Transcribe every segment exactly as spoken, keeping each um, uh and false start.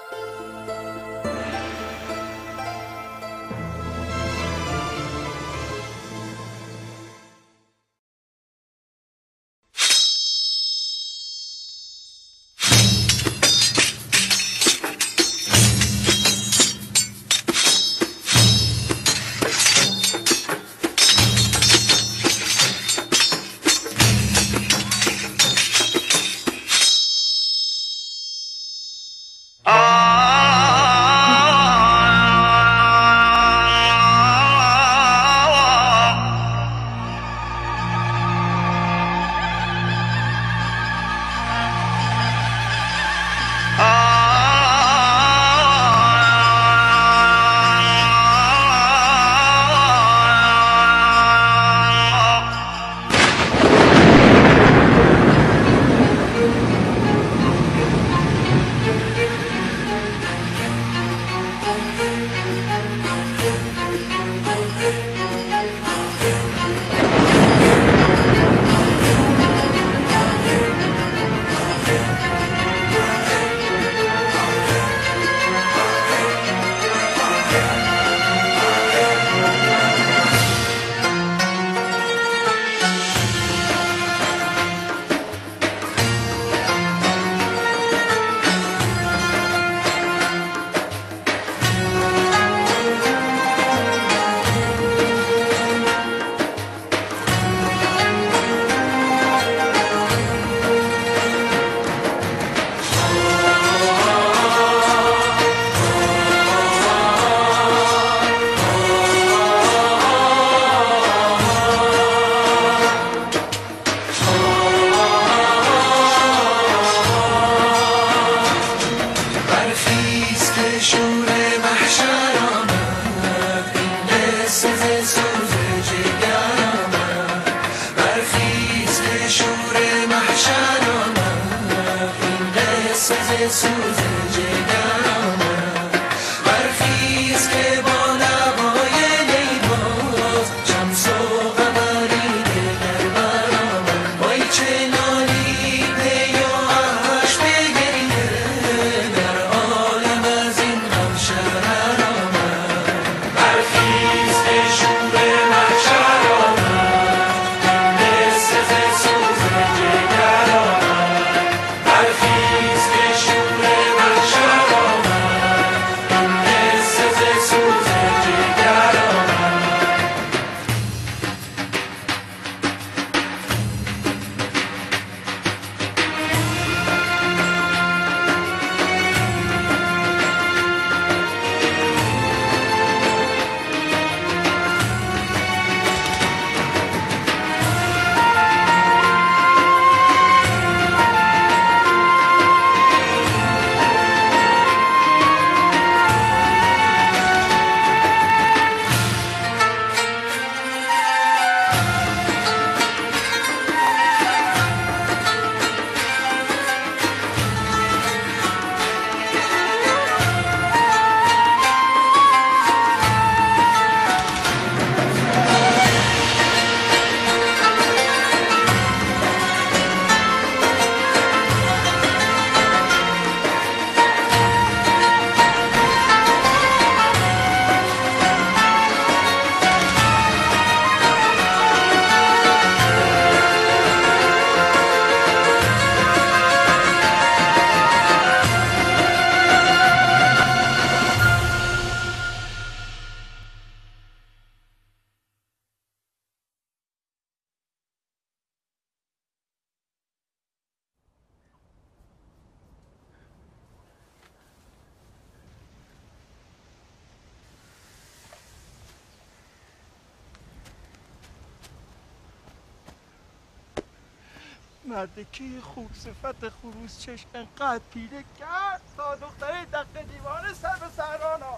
مردکی خوب صفت خروس چشم انقدر پیله کرد تا دختره دقه دیوانه سر به سهرانا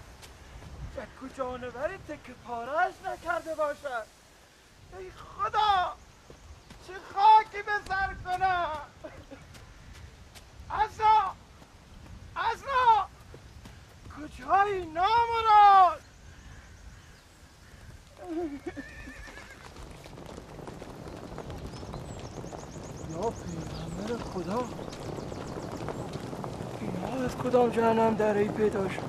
یک جانوری تک پارش نکرده باشد. ای خدا چه خاکی به سر کنم. عزرا عزرا کجایی نامراد؟ یا پیغمبر خدا، یا از کدام جهنم دره‌ای پیدا شد؟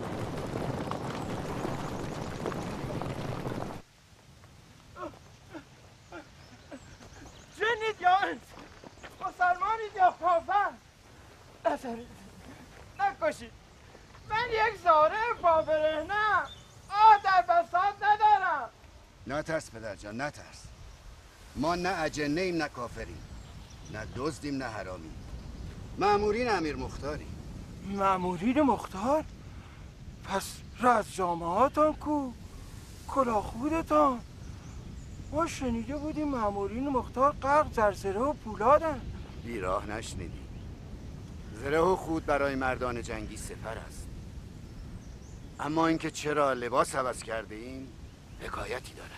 جنید یا انس؟ مسلمانید یا کافر؟ نذارید، نکشید. من یک زاره بابرهنم، آه در بساط ندارم. نترس پدر جان، نترس. ما نه اجنه ایم نه کافریم، نه دزدیم نه حرامیم. مأمورین امیر مختاریم. مأمورین مختار؟ پس رز جامعاتان کو؟ کلاخودتان؟ ما شنیده بودیم مأمورین مختار غرق در زره و پولادن. بیراه نشنیدیم. زره و خود برای مردان جنگی سپر است، اما اینکه چرا لباس عوض کرده ایم حکایتی دارد.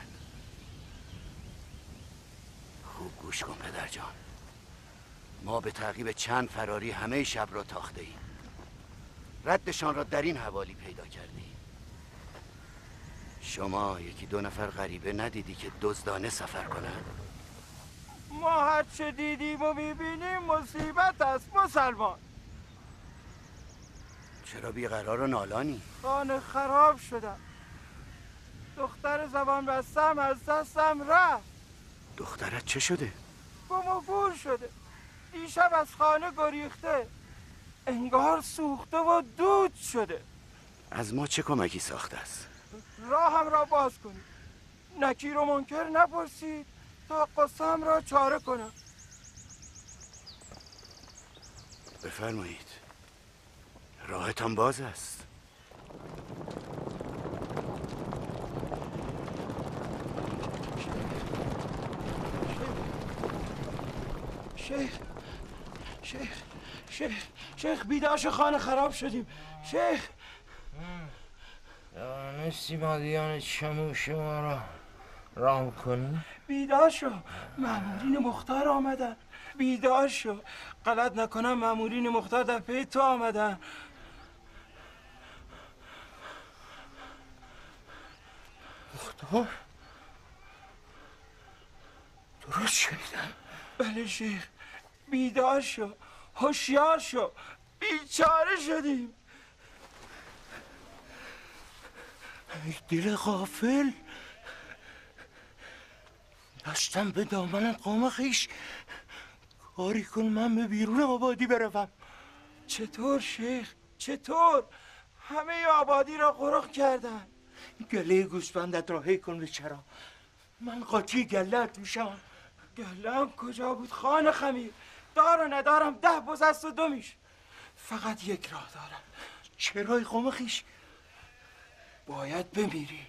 خوب گوش کن پدر جان. ما به تعقیب چند فراری همه شب را تاخته ایم. ردشان را در این حوالی پیدا کرده ایم. شما یکی دو نفر غریبه ندیدی که دزدانه سفر کنند؟ ما هر چه دیدیم و میبینیم مصیبت است مسلمان. چرا بیقرار و نالانی؟ خانه خراب شدم. دختر زبان بستم از دستم رفت. دخترت چه شده؟ گم و گور شده. دیشب از خانه گریخته، انگار سوخته و دود شده. از ما چه کمکی ساخته است؟ راهم را باز کنید، نکیر و منکر نپرسید تا قصه‌ام را چاره کنم. بفرمایید، راهتان باز است. شیخ شیخ شیخ شیخ بیداش خانه خراب شدیم. شیخ دانستی مادیان چموش ما را رام کنی؟ بیدار شو، مامورین مختار آمدن. بیدار شو، غلط نکنم مامورین مختار در پی تو آمدن. مختار؟ درست شنیدم؟ بله شیخ، بیدار شو، هوشیار شو، بیچاره شدیم. ای دل غافل، داشتم به دامن قوم خیش کاری کن من به بیرون آبادی بروم. چطور شیخ؟ چطور؟ همه آبادی را غرق کردن. گله گوسفندت را هی کن به چرا، من قاطی گله‌ات میشم. گله‌ام کجا بود خان خمیر؟ دار و ندارم ده بز است و دو میش. فقط یک راه دارم. چرای قوم خیش؟ باید بمیری.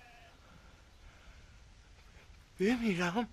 بمیرم؟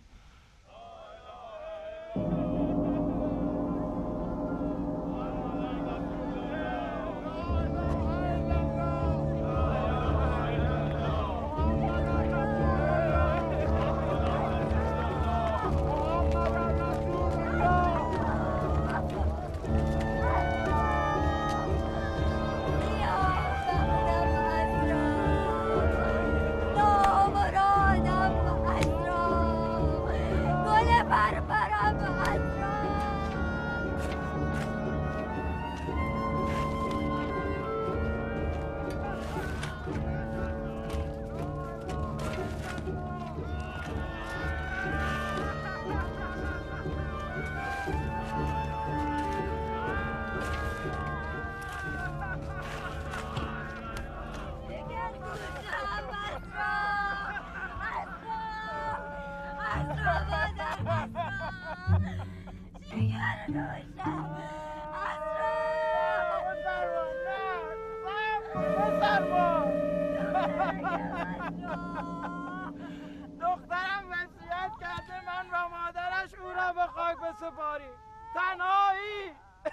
دخترم وصیت کرده من و مادرش او را به خاک بسپاریم. تنهایی.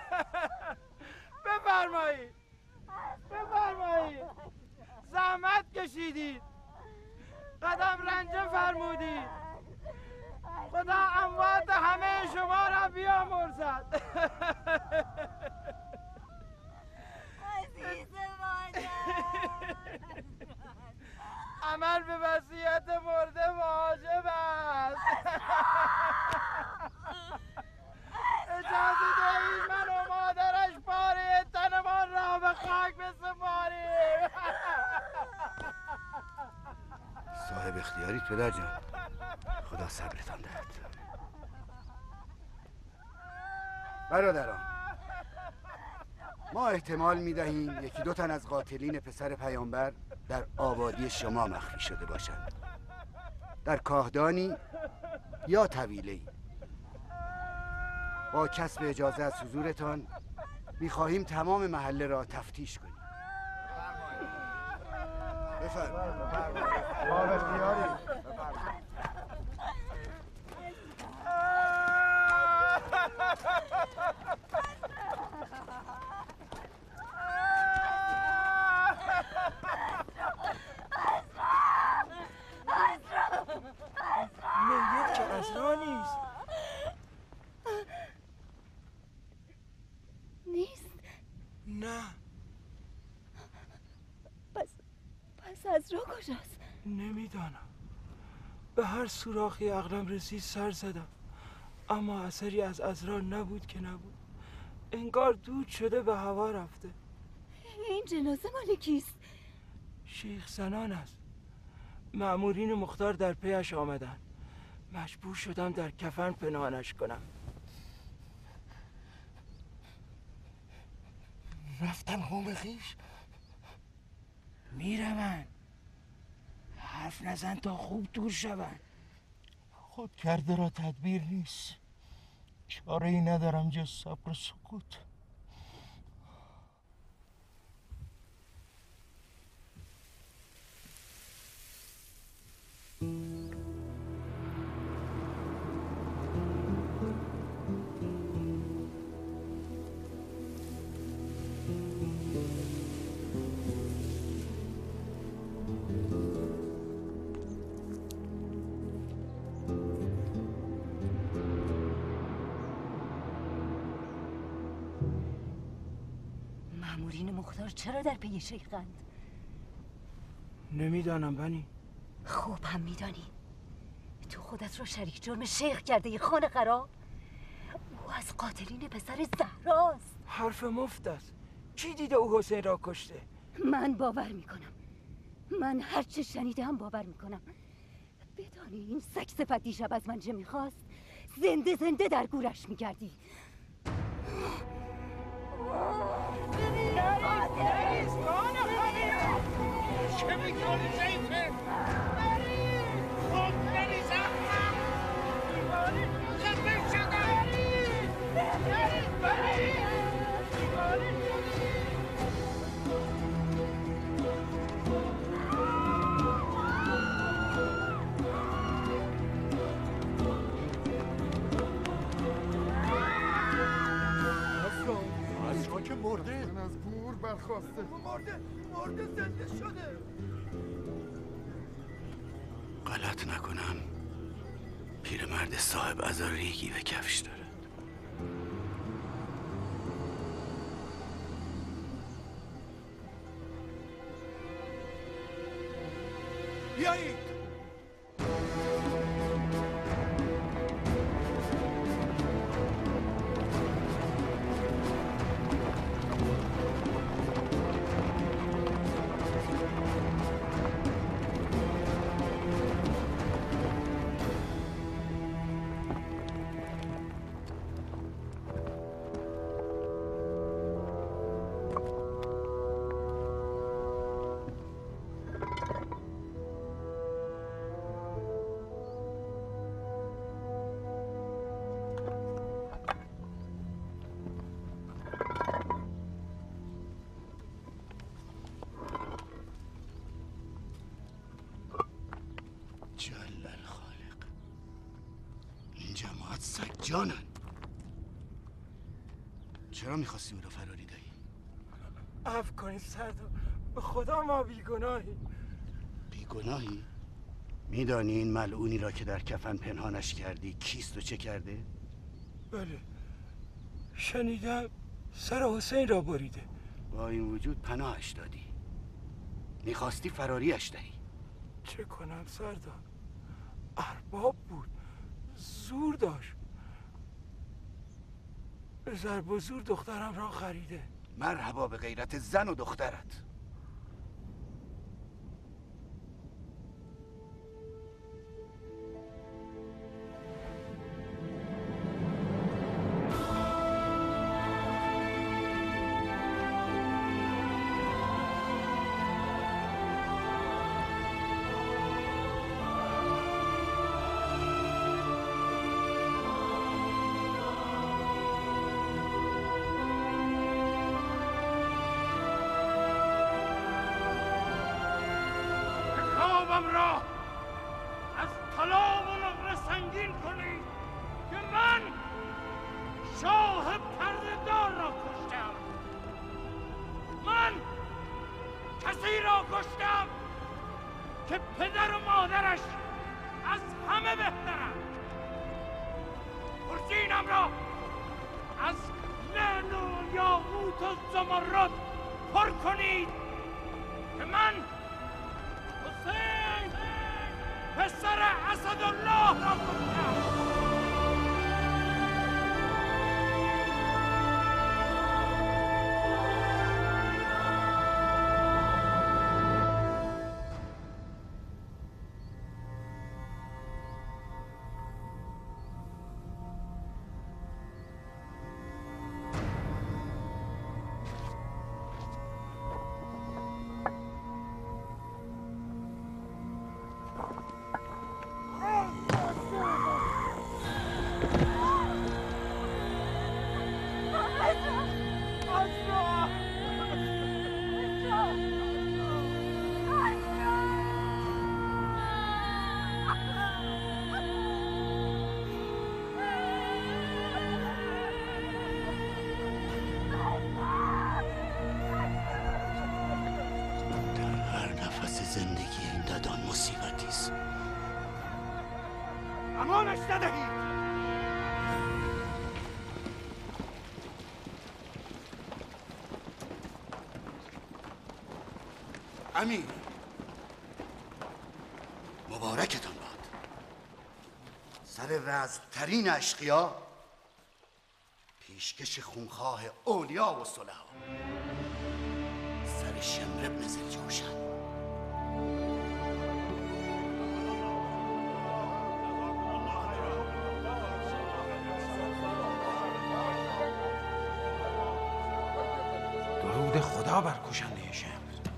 بفرمایید بفرمایید، زحمت کشیدید، قدم رنجه فرمودید. خدا اموات همه شما را بیامرزد. عزیز مادر، عمل به وصیت مرده واجب است. اجازه دهید من و مادرش پاره تنمان را اختیاریت پدر جان. خدا صبرتان دهد. برادران، ما احتمال میدهیم یکی دو تن از قاتلین پسر پیامبر در آبادی شما مخفی شده باشند، در کاهدانی یا طویله‌ای. با کسب اجازه از حضورتان میخواهیم تمام محله را تفتیش کنیم. بفرمایید. با اختیاری. میگه که عزرا نیست. نیست؟ نه. پس پس عزرا کجاست؟ نمیدانم. به هر سوراخی عقلم رسید سر زدم، اما اثری از عزرا نبود که نبود. انگار دود شده به هوا رفته. این جنازه مال کیست؟ شیخ زنان است. مأمورین مختار در پیش آمدن. مجبور شدم در کفن پنهانش کنم. رفتن قوم خویش؟ میرون. حرف نزن تا خوب دور شون. خود کرده را تدبیر نیست. چاره ای ندارم جز صبر و سکوت. مأمورین مختار چرا در پی شیخند؟ نمیدانم بنی. خوب هم میدانی. تو خودت رو شریک جرم شیخ کرده ای خانه خراب. او از قاتلین پسر زهراست. حرف مفت است. کی دیده او حسین را کشته؟ من باور میکنم. من هر چه شنیدم باور میکنم. بدانی این سگ صفت دیشب از من چه میخواست؟ زنده زنده در گورش میکردی. چه میکنی زیفه؟ خود نریزم خفه شدم. عزرا که مرده. از گور برخواسته. مرده مرده زنده شده. غلط نکنم پیرمرد صاحب عزا ریگی به کفش داره. بیایید. جانن، چرا میخواستی او رو فراری دهی؟ عفو کنید سردار، به خدا ما بیگناهی. بیگناهی؟ میدانی این ملعونی را که در کفن پنهانش کردی کیست و چه کرده؟ بله، شنیدم سر حسین را بریده. با این وجود پناهش دادی، میخواستی فراریش دهی. چه کنم سردار، ارباب بود، زور داشت، به ضرب و زور دخترم را خریده. مرحبا به غیرت زن و دخترت. خونم را از طلا و نقره سنگین کنید که من شاه پرده‌دار را کشتم. من کسی را کشتم که پدر و مادرش از همه بهترند. پرچینم را از لعل و یاقوت و زمرد پر کنید که من حسین پسر اسدالله را کشتم. امانش ندهید. امیر مبارکتان باد. سر رزمترین اشقیا، پیشکش خونخواه اولیا و صلحا، سر شمر ابن ذوالجوشن. درود خدا بر کشنده شمر.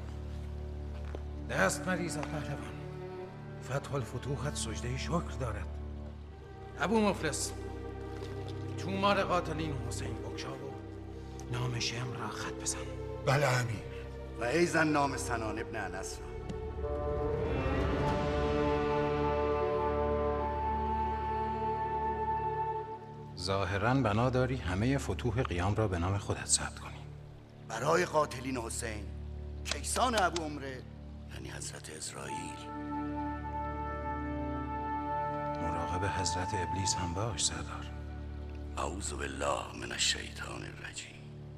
دست مریزد پهلوان، فتح الفتوحت سجده شکر دارد. ابو مفلس، تومار قاتلین حسین بگشا و نام شمر را خط بزن. بله امیر. و ایزن نام سنان ابن انس را. ظاهراً بنا داری همه فتوح قیام را به نام خودت ثبت کنی. برای قاتلین حسین، کیسان ابو عمره یعنی حضرت اسرائیل. مراقب حضرت ابلیس هم باش سردار. اعوذ بالله من الشیطان الرجیم.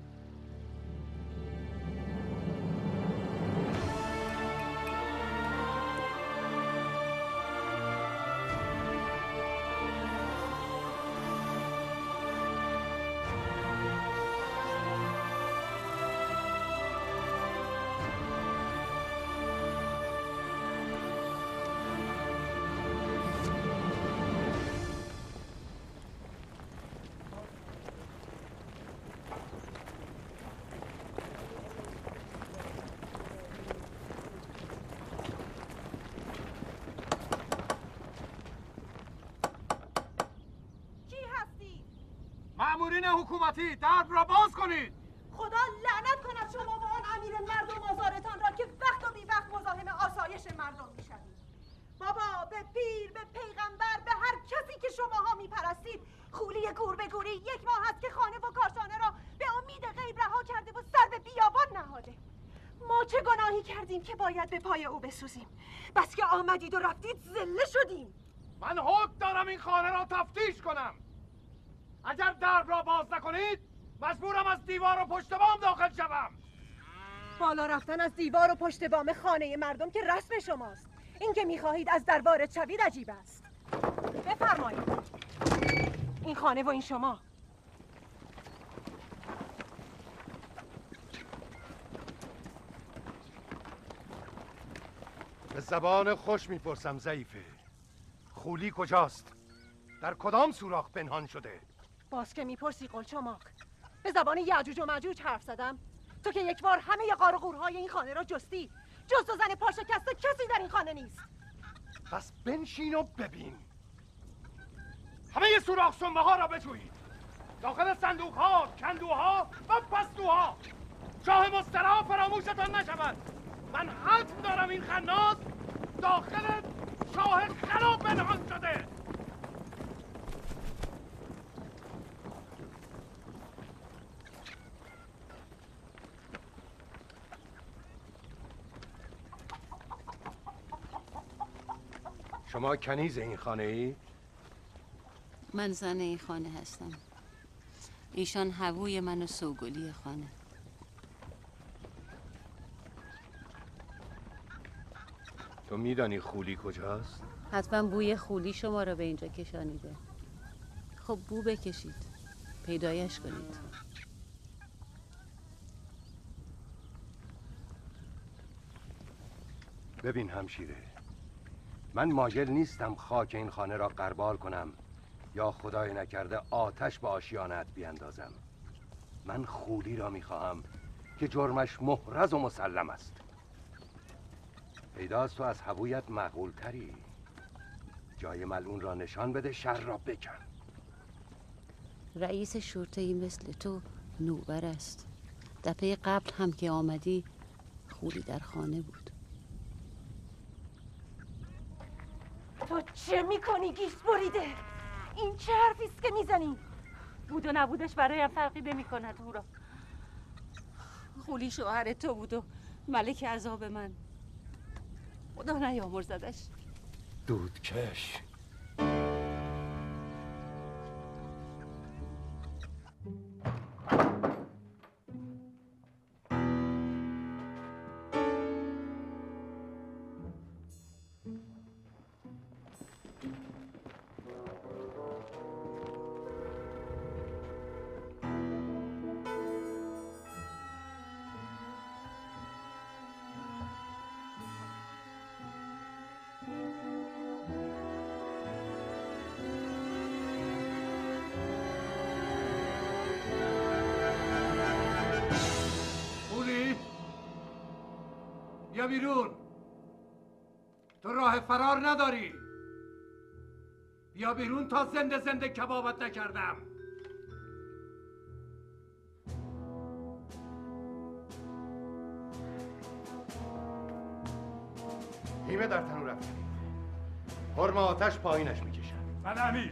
مأمورین حکومتی، درب را باز کنید. خدا لعنت کند شما و آن امیر مردم آزارتان را که وقت و بی وقت مزاحم آسایش مردم میشوید. بابا به پیر، به پیغمبر، به هر کسی که شماها میپرستید، خولی گور به گوری یک ماه است که خانه و کاشانه را به امید غیب رها کرده و سر به بیابان نهاده. ما چه گناهی کردیم که باید به پای او بسوزیم؟ بس که آمدید و رفتید ذله شدیم. من حکم دارم این خانه را تفتیش کنم. اگر درب را باز نکنید مجبورم از دیوار و پشت بام داخل شوم. بالا رفتن از دیوار و پشت بام خانه مردم که رسم شماست. این که میخواهید از در وارد شوید عجیب است. بفرمایید، این خانه و این شما. به زبان خوش میپرسم ضعیفه، خولی کجاست؟ در کدام سوراخ پنهان شده؟ باز که میپرسی قلچماق، به زبان یعجوج و مجوج حرف زدم؟ تو که یک بار همه ی غار و غورهای این خانه را جستی، جز تو زن پاشکسته کسی در این خانه نیست. پس بنشین و ببین. همه ی سوراخ سنبه ها را بجویید، داخل صندوق ها، کندوها و پستوها. شاه مسترا فراموشتان نشود. من حتم دارم این خناس داخل شاه خراب پنهان شده. شما کنیز این خانه ای؟ من زن این خانه هستم. ایشان هووی من و سوگلی خانه. تو میدانی خولی کجاست؟ حتما بوی خولی شما را به اینجا کشانیده. خب بو بکشید، پیدایش کنید. ببین همشیره، من مایل نیستم خاک این خانه را غربال کنم یا خدای نکرده آتش به آشیانت بیندازم. من خولی را میخواهم که جرمش محرز و مسلم است. پیداست تو از هوویت معقول تری. جای ملعون را نشان بده، شر را بکن. رئیس شرطه‌ای مثل تو نوبر است. دفعه قبل هم که آمدی خولی در خانه بود. تو چه میکنی گیس بریده؟ این چه حرفیست که میزنی؟ بود و نبودش برایم فرقی نمی کند هورا. خولی شوهر تو بود و ملک عذاب من. خدا نیامرزدش. دودکش. بیا بیرون. تو راه فرار نداری. بیا بیرون تا زنده زنده کبابت نکردم. هیمه در تنور افکنید. حرم آتش پایینش میکشن. من امیر.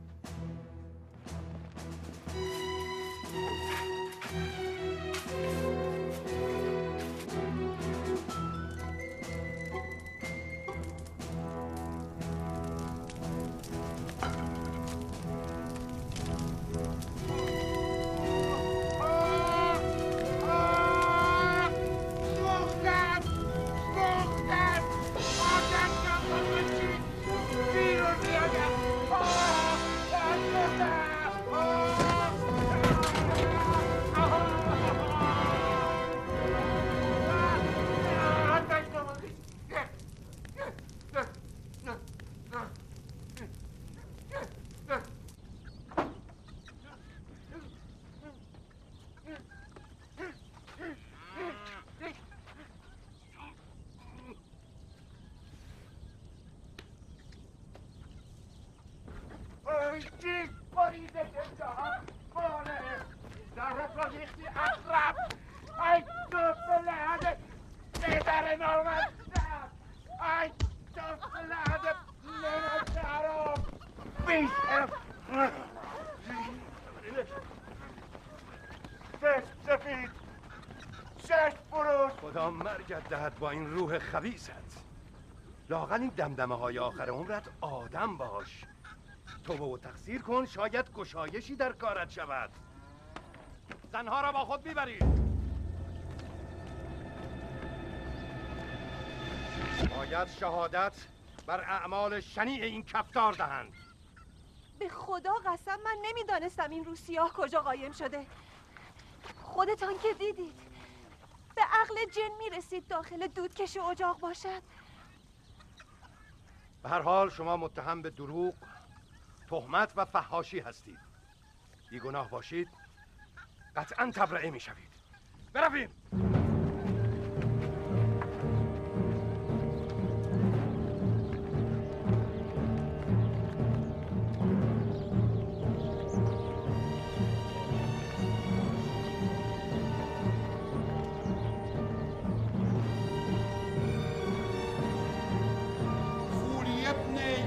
جیز بریده که جهان مانه درت را ریختی اقرب. ای تو بلعده بیدر نامد. ای تو بلعده نمت حرام بیشتر. چشم سفید، چشم بروش. خدا مرگت دهد با این روح خبیثت. لااقل این دمدمه های آخر عمرت آدم باش. توبه و تقصیر کن، شاید گشایشی در کارت شود. زنها را با خود میبرید. باید شهادت بر اعمال شنیع این کفتار دهند. به خدا قسم من نمیدانستم این رو سیاه کجا قایم شده. خودتان که دیدید به عقل جن میرسید داخل دودکش اجاق باشد. به هر حال شما متهم به دروغ، تهمت و فحاشی هستید. بیگناه باشید قطعاً تبرئه میشوید. برویم.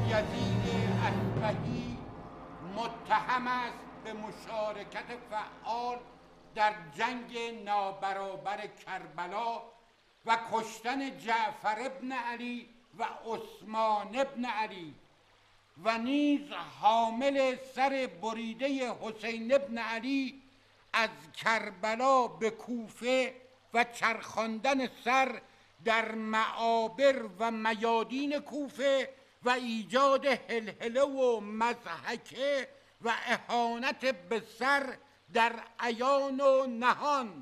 یزید اصبهی متهم است به مشارکت فعال در جنگ نابرابر کربلا و کشتن جعفر ابن علی و عثمان ابن علی و نیز حامل سر بریده حسین ابن علی از کربلا به کوفه و چرخاندن سر در معابر و میادین کوفه و ایجاد هلهله و مضحکه و اهانت به سر در عیان و نهان.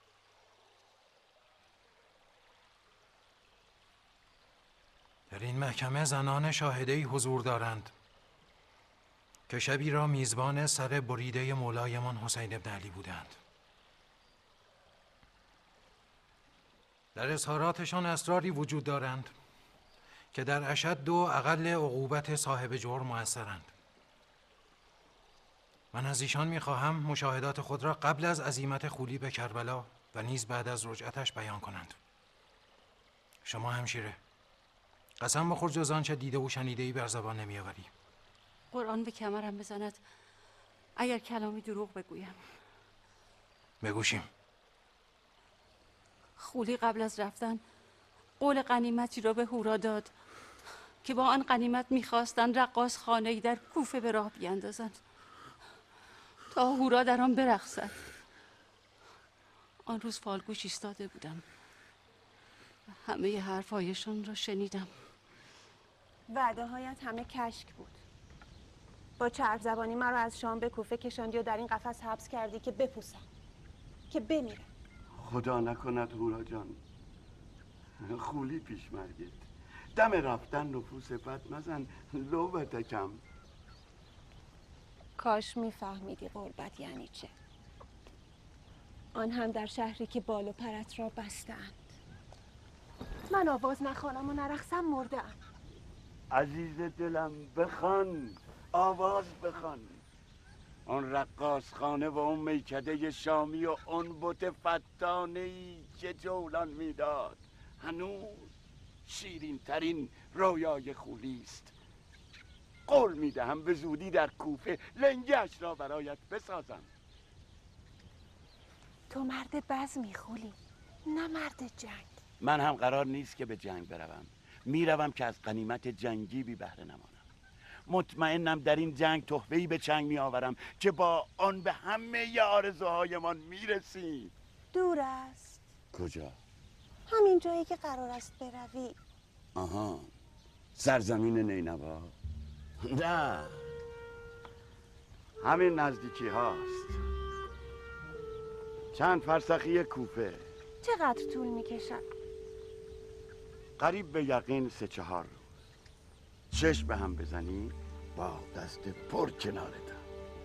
در این محکمه زنان شاهده‌ای حضور دارند که شبی را میزبان سر بریده مولایمان حسین ابن علی بودند. در اظهاراتشان اسراری وجود دارند که در اشد و اقل عقوبت صاحب جرم مؤثرند. من از ایشان میخواهم مشاهدات خود را قبل از عزیمت خولی به کربلا و نیز بعد از رجعتش بیان کنند. شما همشیره، قسم بخور جز آنچه دیده و شنیده‌ای بر زبان نمیآوری. قرآن به کمرم بزند اگر کلامی دروغ بگویم. بگوشیم. خولی قبل از رفتن قول غنیمتی را به هورا داد که با آن غنیمت میخواستند رقاص خانه‌ای در کوفه به راه بیاندازند تا هورا در آن برقصد. آن روز فالگوش ایستاده بودم و همه حرفهایشان را شنیدم. وعده هایت همه کشک بود. با چرب زبانی مرا از شام به کوفه کشاندی و در این قفس حبس کردی که بپوسم، که بمیرم. خدا نکند هورا جان، خولی پیش مرگت. دم رفتن نفوس بد مزن لوبتکم. کاش میفهمیدی غربت یعنی چه، آن هم در شهری که بال و پرت را بستند. من آواز نخوانم و نرقصم مرده‌ام. عزیز دلم بخوان، آواز بخوان. اون رقاص خانه و اون میکده شامی و اون بت فتانه‌ای که جولان میداد هنوز شیرین ترین رویای خولیست. قول میدهم به زودی در کوفه لنگش را برایت بسازم. تو مرد بزمی خولی، نه مرد جنگ. من هم قرار نیست که به جنگ بروم، میروم که از غنیمت جنگی بی بهره نمانم. مطمئنم در این جنگ تحفه‌ای به چنگ میآورم که با آن به همه آرزوهایمان میرسیم. دور است. کجا؟ همین جایی که قرار است بروی. آها، سرزمین نینوا. نه، همین نزدیکی هاست، چند فرسخی کوفه. چقدر طول میکشد؟ قریب به یقین سه چهار روز. چشم به هم بزنی با دست پر کنارتم.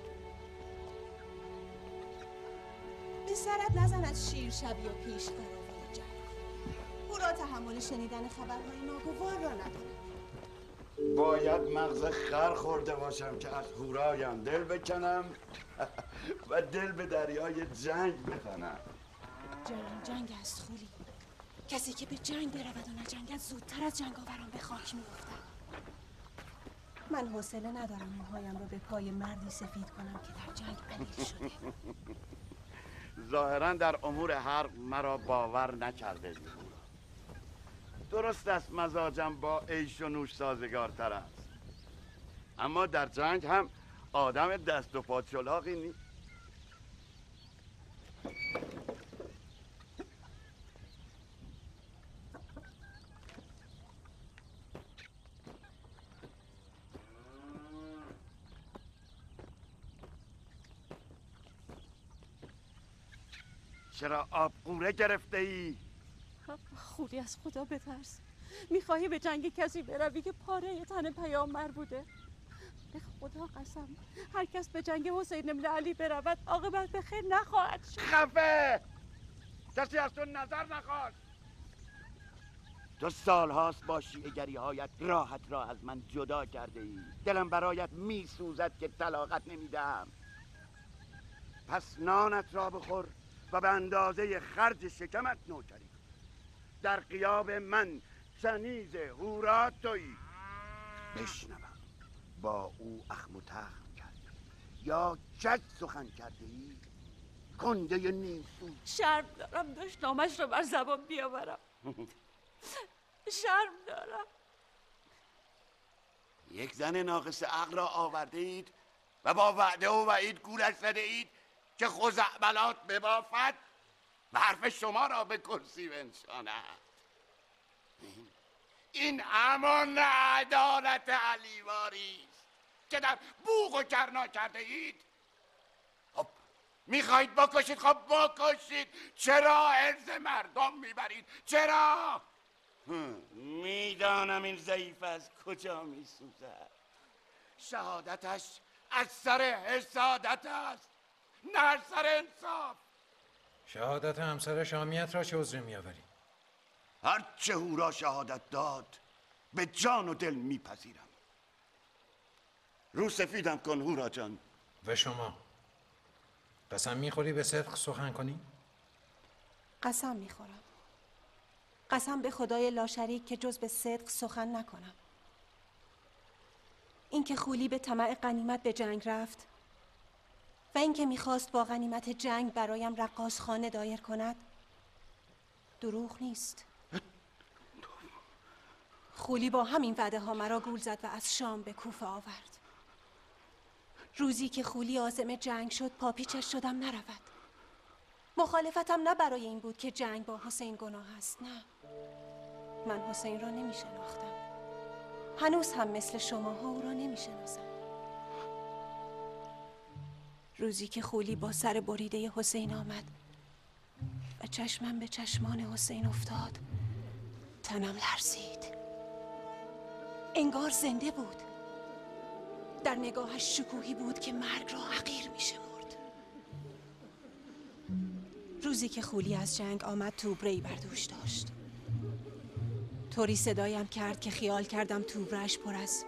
به سرت نزند شیر شبی و پیش قرار جنگ. هورا تحمل شنیدن خبرهای ناگوار را ندارد. باید مغز خر خورده باشم که از هورایم دل بکنم و دل به دریای جنگ بزنم. جنگ جنگ است خولی. کسی که به جنگ برود و نجنگد زودتر از جنگاوران به خاک میافتد. من حوصله ندارم موهایم رو به پای مردی سفید کنم که در جنگ علیل شده. ظاهرا در امور حرب مرا باور نکرده. درست است مزاجم با عیش و نوش سازگارتر است، اما در جنگ هم آدم دست و پا چلاقی نیست. چرا آب قوره گرفته ای؟ خولی از خدا بترس. میخواهی به جنگ کسی بروی که پاره تن پیامبر بوده؟ به خدا قسم هر کس به جنگ حسین ابن علی برود عاقبت به خیر نخواهد شد. خفه! کسی از تو نظر نخواست. تو سال هاست با شیعه‌گری هایت راحت را از من جدا کرده ای. دلم برایت می سوزد که طلاقت نمیدم. پس نانت را بخور و به اندازه خرج شکمت نوکری. در غیاب من کنیز هورا تویی. بشنوم با او اخم و تخم کرده یا جد سخن کرده ای؟ کنده نیسو. شرم دارم داشت نامش رو بر زبان بیاورم. شرم دارم. یک زن ناقص عقل را آورده اید و با وعده و وعید گولش زده اید که خزعبلات ببافد و حرف شما را به کرسی بنشاند. این همان عدالت علیواری است که در بوق و کرنا کرده اید. خب میخواهید بکشید، خب بکشید. چرا عرض مردم میبرید؟ چرا؟ میدانم این ضعیف از کجا میسوزد. شهادتش از سر حسادت است، نه از سر انصاف. شهادت همسر شامیت را چه عذری میآوری؟ هر چه او را شهادت داد به جان و دل میپذیرم. رو سفیدم کن هورا جان. و شما قسم میخوری به صدق سخن کنی؟ قسم میخورم. قسم به خدای لاشریک که جز به صدق سخن نکنم. اینکه خولی به طمع غنیمت به جنگ رفت و اینکه میخواست با غنیمت جنگ برایم رقاص خانه دایر کند دروغ نیست. خولی با همین وعده ها مرا گول زد و از شام به کوفه آورد. روزی که خولی عازم جنگ شد پاپیچش شدم نرود. مخالفتم نه برای این بود که جنگ با حسین گناه است، نه. من حسین را نمی شناختم. هنوز هم مثل شماها او را نمی شناسم. روزی که خولی با سر بریده حسین آمد و چشمم به چشمان حسین افتاد تنم لرزید. انگار زنده بود. در نگاهش شکوهی بود که مرگ را حقیر می شمرد. روزی که خولی از جنگ آمد توبره‌ای بر دوش داشت. طوری صدایم کرد که خیال کردم توبره‌اش پر از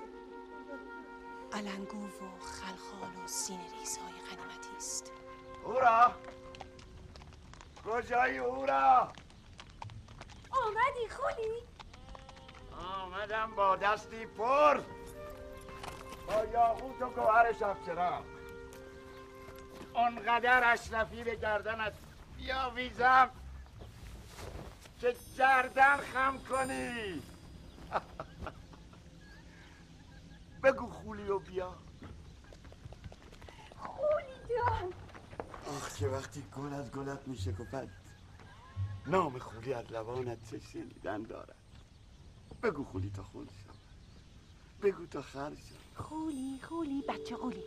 علنگو و خلخال و سینه ریزهای غنیمتی است. هورا کجایی هورا؟ آمدی خولی؟ آمدم با دستی پر با یاقوت و گوهر شبچراغ. آنقدر اشرفی به گردنت بیاویزم که گردن خم کنی. بگو خولی و بیا. خولی جان. آخ که وقتی گل از گلت می شکفد نام خولی از لبانت چه شنیدن دارد. بگو خولی تا خون شد، بگو تا خر شد. خولی خولی بچه خولی.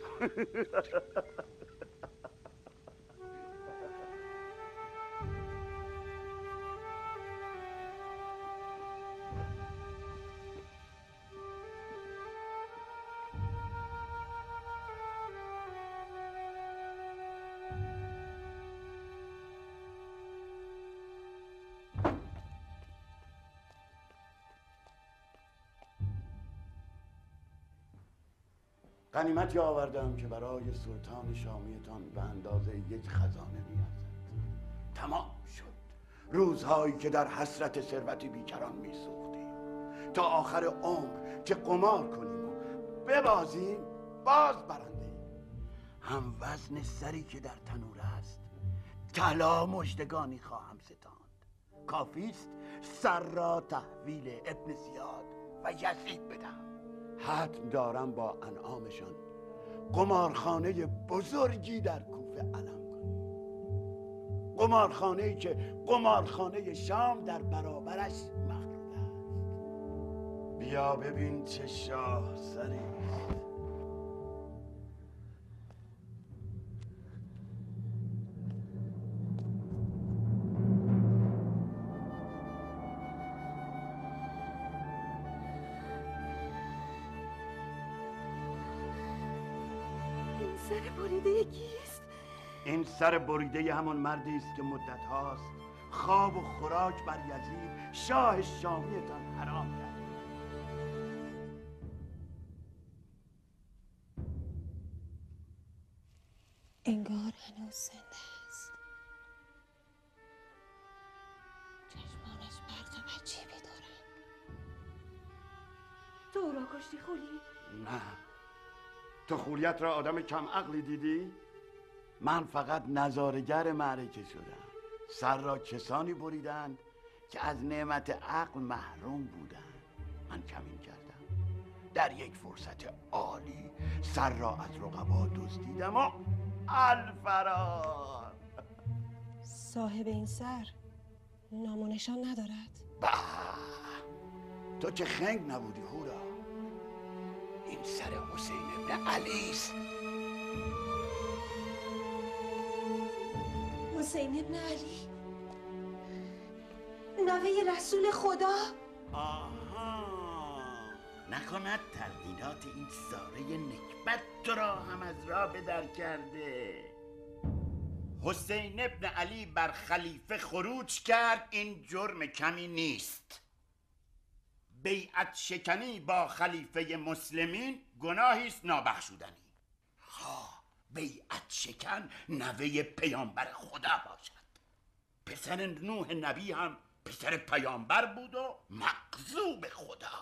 غنیمتی آوردم که برای سلطان شامیتان به اندازه یک خزانه می‌ارزد. تمام شد روزهایی که در حسرت ثروت بیکران می‌سوختیم تا آخر عمر که قمار کنیم و ببازیم باز برنده. هم وزن سری که در تنور است طلا مژدگانی خواهم ستاند. کافیست سر را تحویل ابن زیاد و یزید بدم. حتم دارم با انعامشان قمارخانه بزرگی در کوفه علم کنیم. قمارخانه‌ای که قمارخانه شام در برابرش مخلوط است. بیا ببین چه شاه سری است. سر بریده کیست؟ این سر بریده همان مردی است که مدت هاست خواب و خوراک بر یزید شاه شامیتان حرام کرد. انگار هنوز زنده است. چشمانش برق عجیبی دارن. تو او را کشتی خولی؟ نه. تو خولیت را آدم کم عقلی دیدی؟ من فقط نظارگر معرکه شدم. سر را کسانی بریدند که از نعمت عقل محروم بودند. من کمین کردم. در یک فرصت عالی سر را از رقبا دزدیدم و الفرار. صاحب این سر نام و نشان ندارد؟ به، تو که خنگ نبودی هورا. این سر حسین ابن علی است. حسین ابن علی نوه رسول خدا؟ آها، نکند تردیدات این ساره نکبت تو را هم از راه به در کرده. حسین ابن علی بر خلیفه خروج کرد، این جرم کمی نیست. بیعت شکنی با خلیفه مسلمین گناهی است نابخشودنی. خواه بیعت شکن نوه پیامبر خدا باشد. پسر نوح نبی هم پسر پیامبر بود و مغضوب خدا.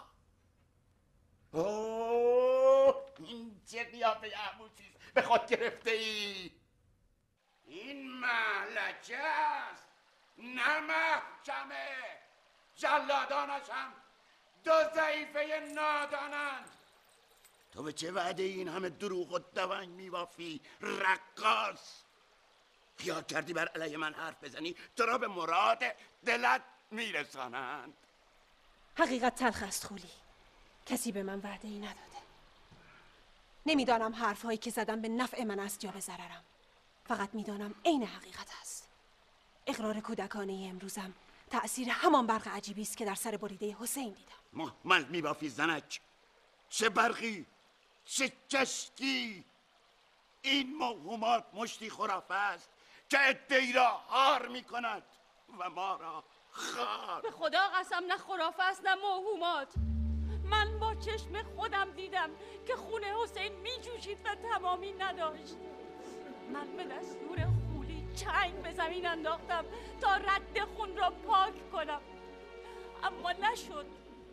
اوه، این چه قیافه عبوسی است به خود گرفته ای. این مهلکه است نه محکمه. جلادانش هم دو ضعیفه نادانند. تو به چه وعده این همه دروغ و دونگ میبافی رقاص؟ خیال کردی بر علیه من حرف بزنی تو را به مراد دلت میرسانند؟ حقیقت تلخ است خولی. کسی به من وعده ای نداده. نمیدانم حرفهایی که زدم به نفع من است یا به ضررم. فقط میدانم عین حقیقت است. اقرار کودکانه امروزم تأثیر همان برق عجیبی است که در سر بریده حسین دیدم. محمل میبافی زنک. چه برقی، چه کشکی. این موهومات مشتی خرافه است که عده‌ای را هار میکند و ما را خار. به خدا قسم نه خرافه است نه موهومات. من با چشم خودم دیدم که خون حسین می جوشید و تمامی نداشت. من به دستور خولی چنگ به زمین انداختم تا رد خون را پاک کنم، اما نشد.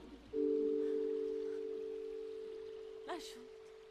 نشد.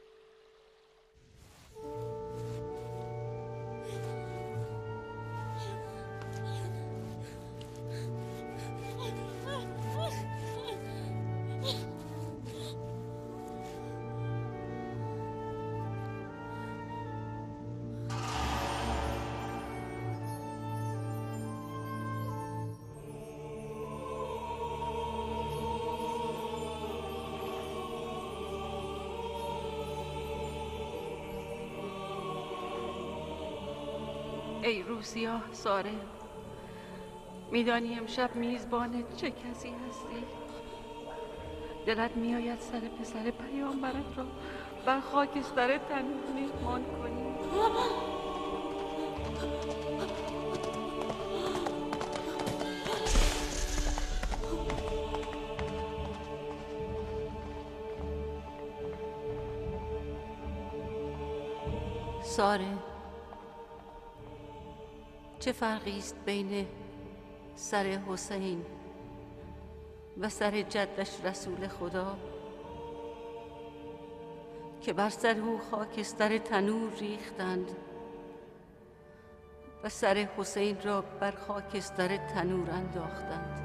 ای روسیاه ساره، میدانی امشب میزبان چه کسی هستی؟ دلت میآید سر پسر پیامبرت را بر خاکستر تنور میهمان کنی. ساره، چه فرقی است بین سر حسین و سر جدش رسول خدا که بر سر او خاکستر تنور ریختند و سر حسین را بر خاکستر تنور انداختند؟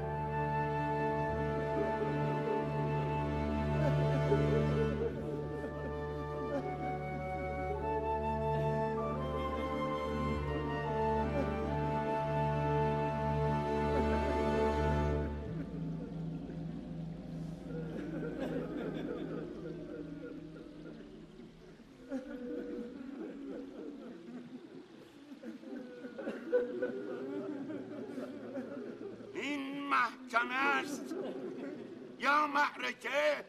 محکمه است یا معرکه؟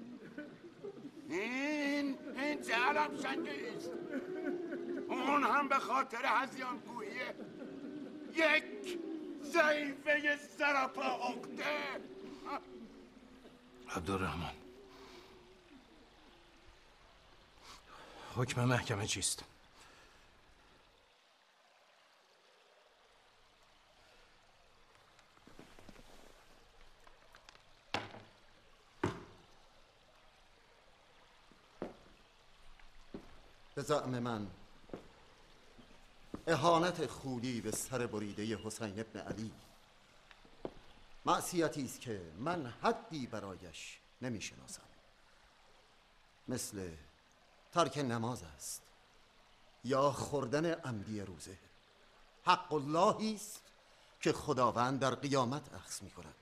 این این چه علم شنگی است؟ اون هم به خاطر هزیان گویی یک ضعیفه سراپا عقده. عبدالرحمن، حکم محکمه چیست؟ به زعم من اهانت خولی به سر بریده حسین ابن علی معصیتی است که من حدی برایش نمیشناسم. مثل ترک نماز است یا خوردن عمدی روزه. حق اللهی است که خداوند در قیامت اخذ می کند.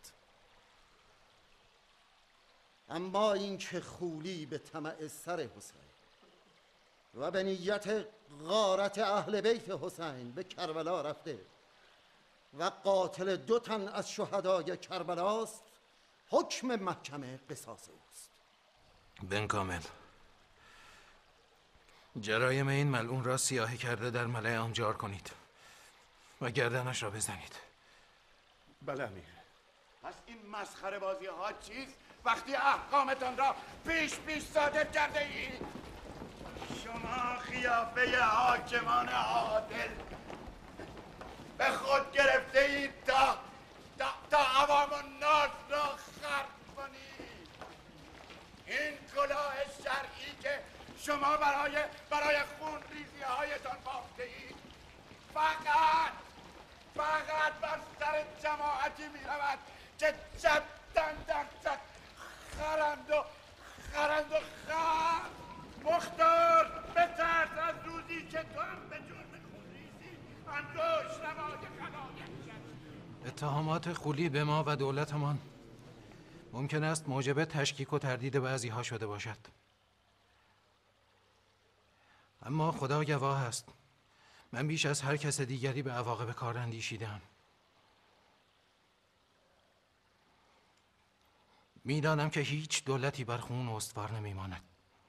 اما این که خولی به طمع سر حسین و به نیت غارت اهل بیت حسین به کربلا رفته و قاتل دو تن از شهدای کربلاست، حکم محکمه قصاص اوست. بن کامل، جرایم این ملعون را سیاهی کرده در ملأ آنجار کنید و گردنش را بزنید. بله امیر. پس این مسخره بازی ها چیست وقتی احکامتان را پیش پیش صادر کرده اید؟ شما خیافه حاکمان عادل به خود گرفته اید تا تا, تا عوام الناس را خرد کنید. این کلاه شرعی که شما برای برای خون ریزی هایتان بافته اید فقط فقط بر سر جماعتی می رود که جدن در جد خرند و خرند و خرد. مختار بترس از روزی که تو هم به جرم خونریزی انگوش نمای خلایق شد. اتهامات خولی به ما و دولتمان ممکن است موجب تشکیک و تردید بعضی ها شده باشد، اما خدا گواه است من بیش از هر کس دیگری به عواقب کار اندیشیدم. میدانم که هیچ دولتی بر خون استوار نمیماند.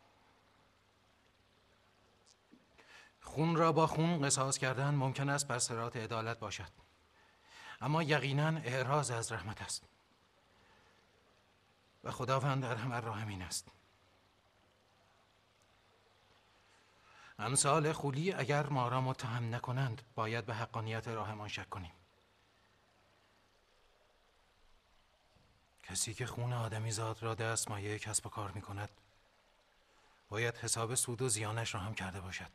خون را با خون قصاص کردن ممکن است بر صراط عدالت باشد، اما یقیناً اعراض از رحمت است و خداوند ارحم الراحمین است. امثال خولی اگر ما را متهم نکنند باید به حقانیت راهمان شک کنیم. کسی که خون آدمیزاد را دستمایه کسب و کار می کند باید حساب سود و زیانش را هم کرده باشد.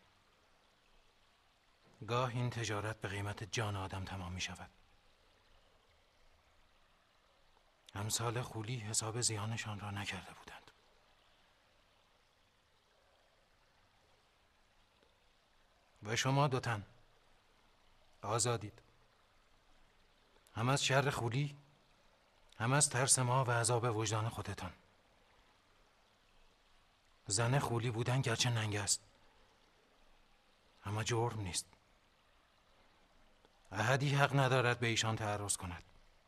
گاه این تجارت به قیمت جان آدم تمام می شود. امثال خولی حساب زیانشان را نکرده بودند. و شما دو تن آزادید، هم از شر خولی هم از ترس ما و عذاب وجدان خودتان. زن خولی بودن گرچه ننگ است اما جرم نیست. احدی حق ندارد به ایشان تعرض کند.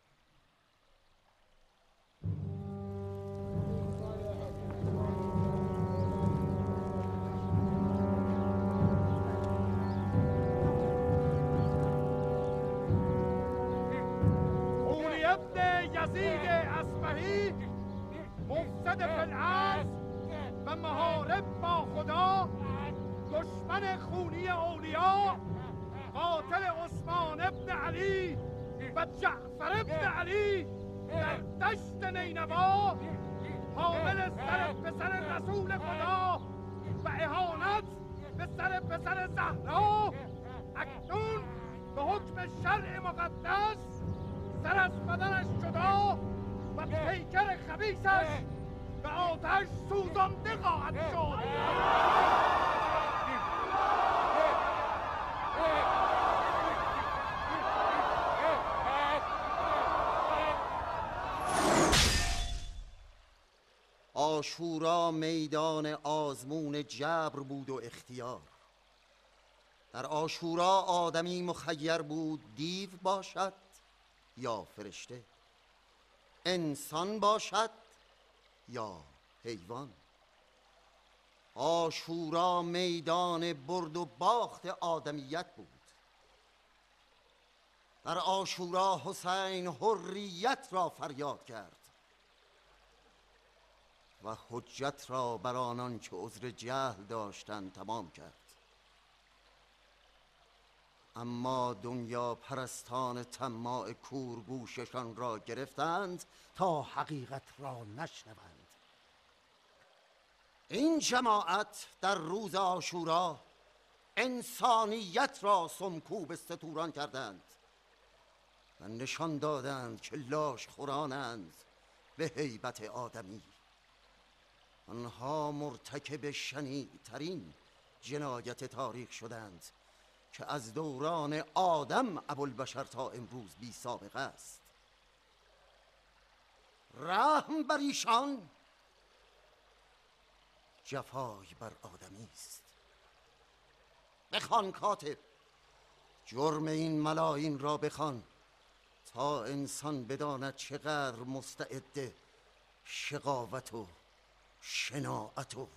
خولی ابن یزید اصبهی مفسد فی الارض و محارب با خدا، دشمن خونی اولیا، قاتل عثمان ابن علی و جعفر ابن علی در دشت نینوا، حامل سر پسر رسول خدا و اهانت به سر پسر زهرا، اکنون به حکم شرع مقدس سر از بدنش جدا و پیکر خبیثش به آتش سوزانده خواهد شد. عاشورا میدان آزمون جبر بود و اختیار. در عاشورا آدمی مخیر بود دیو باشد یا فرشته، انسان باشد یا حیوان. عاشورا میدان برد و باخت آدمیت بود. در عاشورا حسین حریت را فریاد کرد و حجت را بر آنان که عذر جهل داشتند تمام کرد. اما دنیا پرستان طماع کورگوششان را گرفتند تا حقیقت را نشنوند. این جماعت در روز عاشورا انسانیت را سمکوب ستوران کردند و نشان دادند که لاش خورانند به هیبت آدمی. آنها مرتکب شنیع‌ترین جنایت تاریخ شدند که از دوران آدم ابوالبشر تا امروز بی سابقه است. رحم بر ایشان جفای بر آدمی است. بخوان کاتب، جرم این ملاعین را بخوان تا انسان بداند چقدر مستعد شقاوت و شناعت و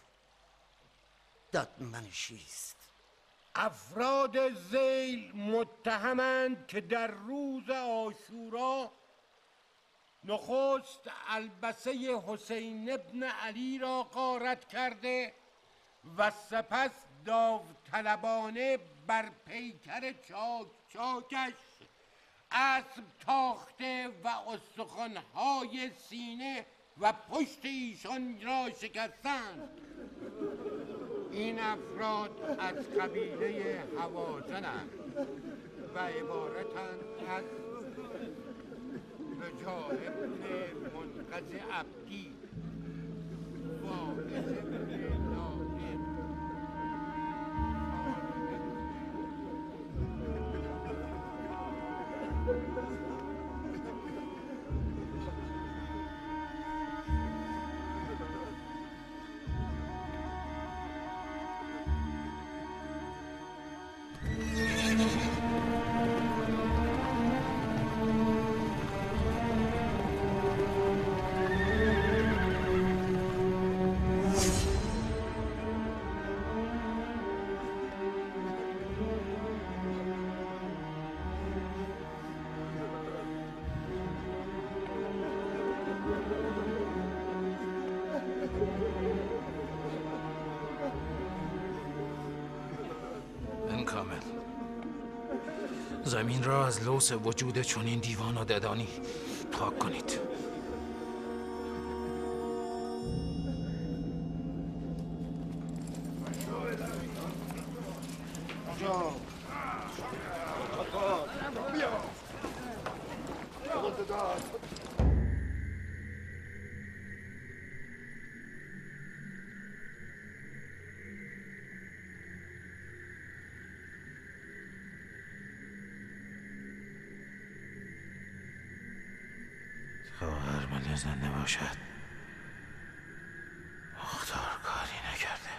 ددمنشی است. افراد ذیل متهمند که در روز عاشورا نخست البسه حسین ابن علی را غارت کرده و سپس داوطلبانه بر پیکر چاک چاکش اسب تاخته و استخوان‌های سینه و پشت ایشان را شکستند. این افراد از قبیله حوازنند و عبارتند از رجاء ابن منقذ عبدی، واحد ابن نادر، کامل. زمین را از لوث وجود چنین دیوان و ددانی پاک کنید. تا هرمله زنده باشد مختار کاری نکرده.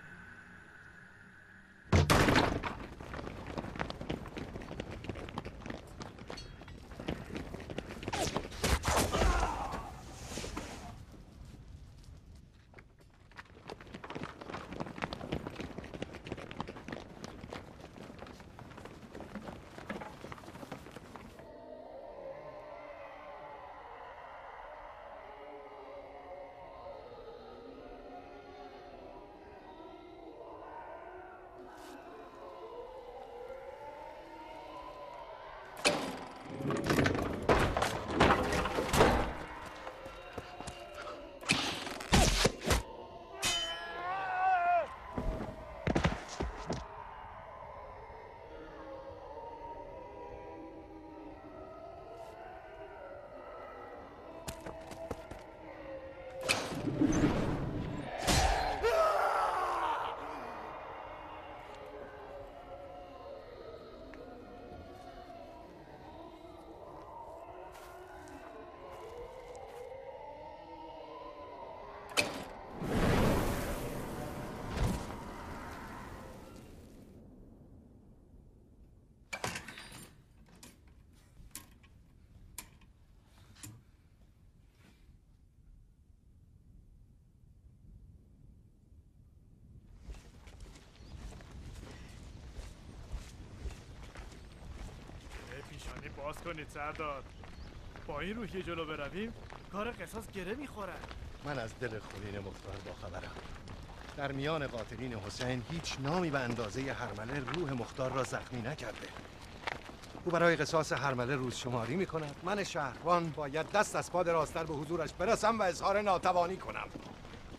پیشانی باز کنید سردار. با این روحیه جلو برویم کار قصاص گره میخوره. من از دل خونین مختار باخبرم. در میان قاتلین حسین هیچ نامی به اندازه هرمله روح مختار را زخمی نکرده. او برای قصاص هرمله روز شماری می کند. من شهروان باید دست از پا دراستر به حضورش برسم و اظهار ناتوانی کنم.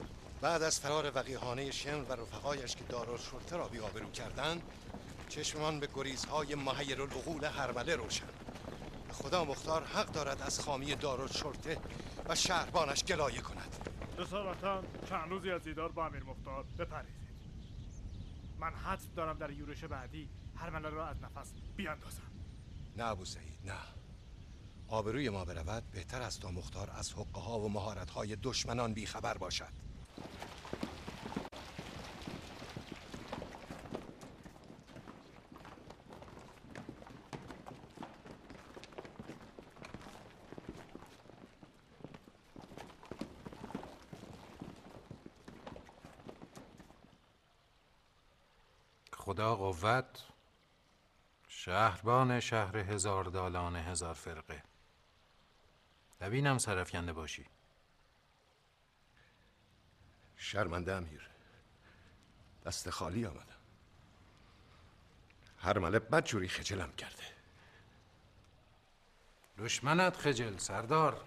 بعد از فرار وقیحانه شمر و رفقایش که دارالشرطه را بی‌آبرو کردند، چشمان به گریزهای محیرالعقول هرمله روشن. خدا مختار حق دارد از خامی دارالشرطه و شهربانش گلایه کند. جسارتا چند روزی از دیدار با امیر مختار بپریزید. من حتم دارم در یورش بعدی هرمله را از نفس بیاندازم. نه ابو سعید، نه. آبروی ما برود بهتر است تا مختار از حقه ها و مهارت های دشمنان بیخبر باشد. خدا قوت، شهربان شهر هزار دالان هزار فرقه. نبینم سرفکنده باشی. شرمنده امیر، دست خالی آمدم. هرمله بدجوری خجلم کرده. دشمنت خجل سردار.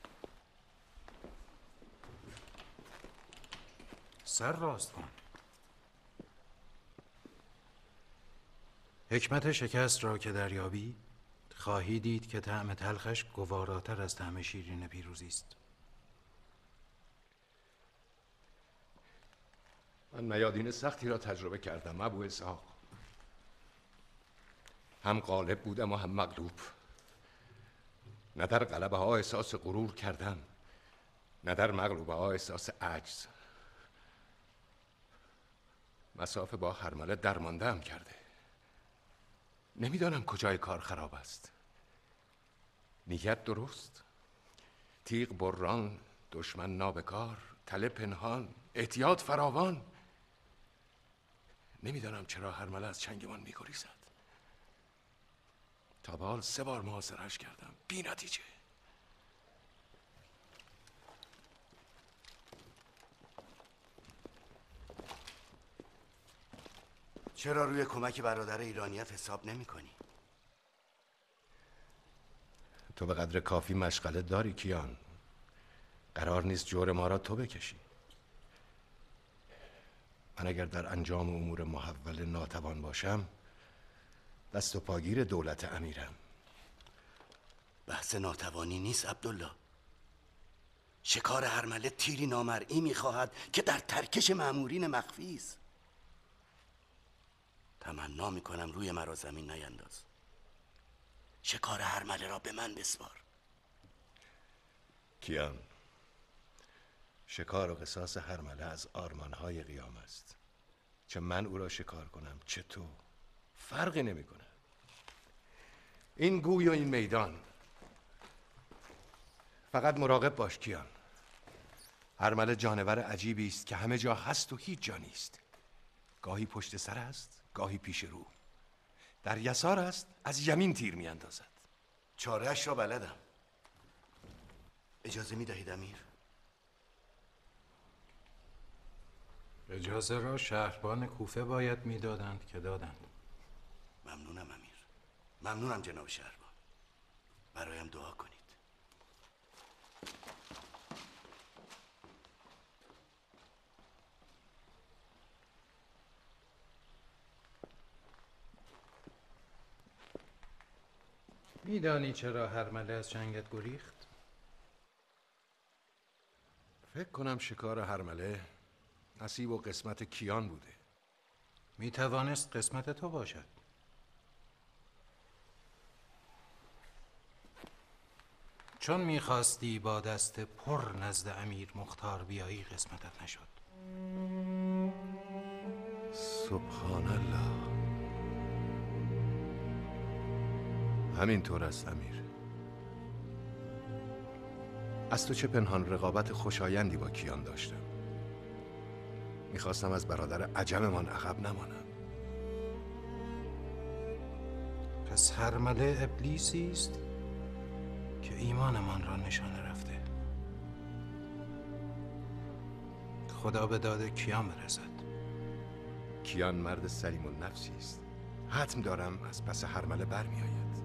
سر راست کن. حکمت شکست را که دریابی، خواهی دید که طعم تلخش گواراتر از طعم شیرین پیروزی است. من میادین سختی را تجربه کردم ابو اسحاق. هم غالب بودم و هم مغلوب. نه در غلبه ها احساس غرور کردم، نه در مغلوبه ها احساس عجز. مسافه با هرمله درمانده هم کرده. نمیدانم کجای کار خراب است. نیت درست، تیغ بران، دشمن نابکار، تله پنهان، احتیاط فراوان. نمیدانم چرا هرمله از چنگمان میگریزد. تا به حال سه بار محاصره‌اش کردم، بی نتیجه. چرا روی کمک برادر ایرانیت حساب نمی کنی؟ تو به قدر کافی مشغله داری کیان. قرار نیست جور ما را تو بکشی. من اگر در انجام امور محول ناتوان باشم، دست و پاگیر دولت امیرم. بحث ناتوانی نیست عبدالله. شکار هرمله تیری نامرئی میخواهد که در ترکش مأمورین مخفی است. تمنا میکنم روی مرا زمین نینداز. شکار هرمله را به من بسپار. کیان، شکار و قصاص هرمله از آرمانهای قیام است. چه من او را شکار کنم چه تو، فرقی نمیکنه. این گوی و این میدان. فقط مراقب باش کیان. هرمله جانور عجیبی است که همه جا هست و هیچ جا نیست. گاهی پشت سر است، گاهی پیش رو. در یسار است، از یمین تیر میاندازد. چاره‌اش را بلدم. اجازه میدهید امیر؟ اجازه را شهربان کوفه باید میدادند که دادند. ممنونم امیر. ممنونم جناب شهربان. برایم دعا کنید. میدانی چرا هرمله از جنگت گریخت؟ فکر کنم شکار هرمله نصیب و قسمت کیان بوده. میتوانست قسمت تو باشد. چون میخواستی با دست پر نزد امیر مختار بیایی قسمتت نشد. سبحان الله. همین طور است امیر. از تو چه پنهان رقابت خوشایندی با کیان داشتم. میخواستم از برادر عجممان عقب نمانم. پس هرمله ابلیسی است که ایمانمان را نشانه رفته. خدا به داد کیان برسد. کیان مرد سلیم النفسی است. حتم دارم از پس هرمله برمی آید.